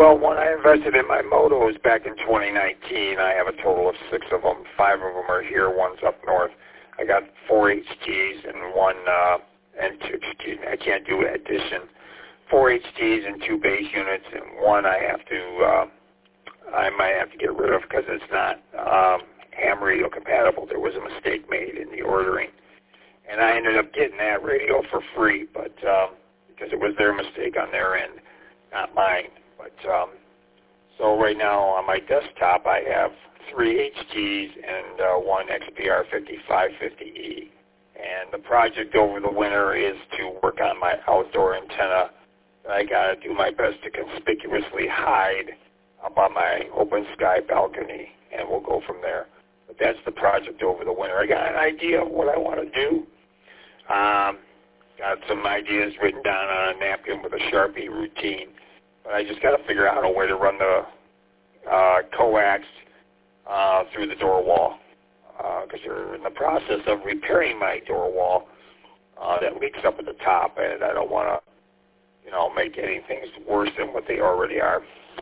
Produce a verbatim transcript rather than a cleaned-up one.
Well, when I invested in my motos back in twenty nineteen, I have a total of six of them. Five of them are here. One's up north. I got four H Ts and one, uh, and two, excuse me, I can't do addition. Four H Ts and two base units, and one I have to, uh, I might have to get rid of because it's not um, ham radio compatible. There was a mistake made in the ordering, and I ended up getting that radio for free, but um, because it was their mistake on their end, not mine. But um, so right now on my desktop, I have three H Ts and uh, one X P R fifty-five fifty E. And the project over the winter is to work on my outdoor antenna. I got to do my best to conspicuously hide up on my open sky balcony, and we'll go from there. But that's the project over the winter. I got an idea of what I want to do. Um, got some ideas written down on a napkin with a Sharpie routine. But I just got to figure out a way to run the uh, coax uh, through the door wall, because uh, they're in the process of repairing my door wall uh, that leaks up at the top, and I don't want to, you know, make any things worse than what they already are.